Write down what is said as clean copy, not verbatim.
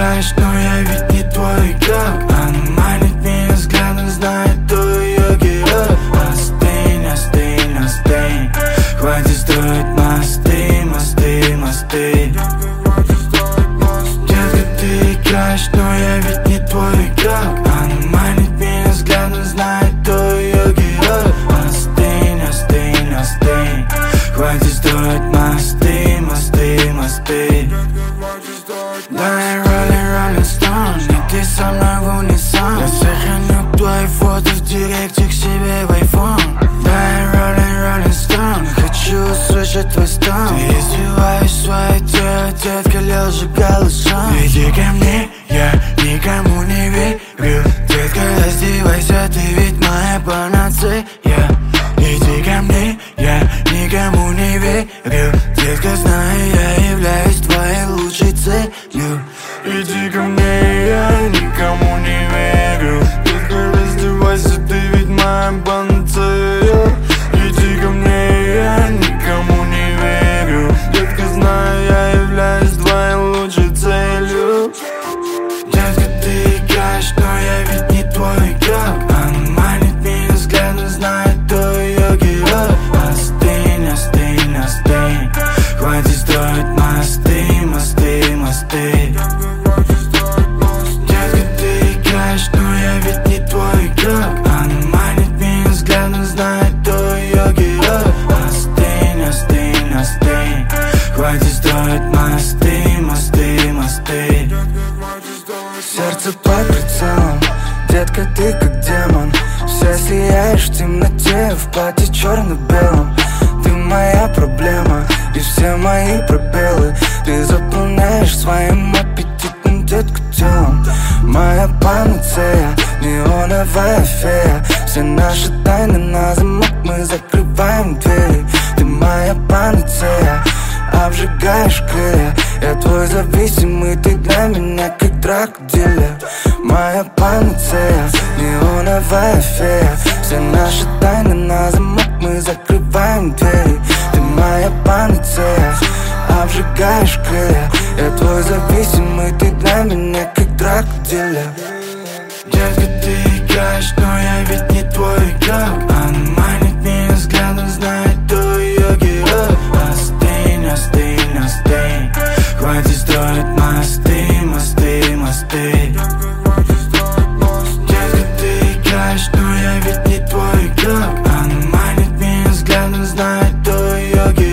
играешь, но я ведь не твой игрок. Она манит меня взглядом, знает, кто ее герой. Остынь, остынь, остынь, хватит строить мосты, мосты, мосты. Детка, ты играешь, но я ведь не твой игрок. Она манит меня взглядом, знает, кто ее герой. Остынь, остынь, остынь, хватит строить мосты, мосты, мосты. Давай Rolling Stone, и ты со мной в унисон. Я сохраню твои фото в директе к себе в iPhone. Давай Rolling Stone, хочу услышать твой стон. Ты извиваешь свое тело, детка, лежа голышом. Иди ко мне, я никому не верю. Детка, раздевайся, ты ведь моя панацея. Иди ко мне, я никому не верю. Детка, знаю, я являюсь твоей лучшей целью. Иди ко мне, я никому не верю. Детка, раздевайся, ты ведь моя панацея. Иди ко мне, я никому не верю. Детка, знаю, я являюсь твоей лучшей целью. Детка, ты играешь, но я ведь не твой игрок. Она манит меня взглядом, знает, кто ее герой. Остынь, остынь, остынь, хватит строить мосты, мосты, мосты. Детка, ты играешь, но я ведь не твой игрок. Она манит меня взглядом, знает, кто ее герой. Остынь, остынь, остынь, хватит строить мосты, мосты, мосты. Сердце под прицелом, детка, ты как демон. Вся сияешь в темноте, в платье черно-белом. Ты моя проблема и все мои пробелы. Ты заполняешь своим аппетитным, детку, телом. Моя панацея, неоновая фея. Все наши тайны на замок, мы закрываем двери. Ты моя панацея, обжигаешь крылья. Я твой зависимый, ты для меня как драг-дилер. Моя панацея, неоновая фея. Все наши тайны на замок, мы закрываем двери. Ты моя панацея, обжигаешь крылья. Я твой зависимый, ты для меня как драг-дилер. Детка, ты играешь, но я ведь не твой игрок. Она манит меня взглядом, знает, кто ее герой. Остынь, остынь, остынь, хватит строить мосты, мосты, мосты. Детка, ты играешь, но я ведь не твой игрок. Она манит меня взглядом, знает, кто ее герой.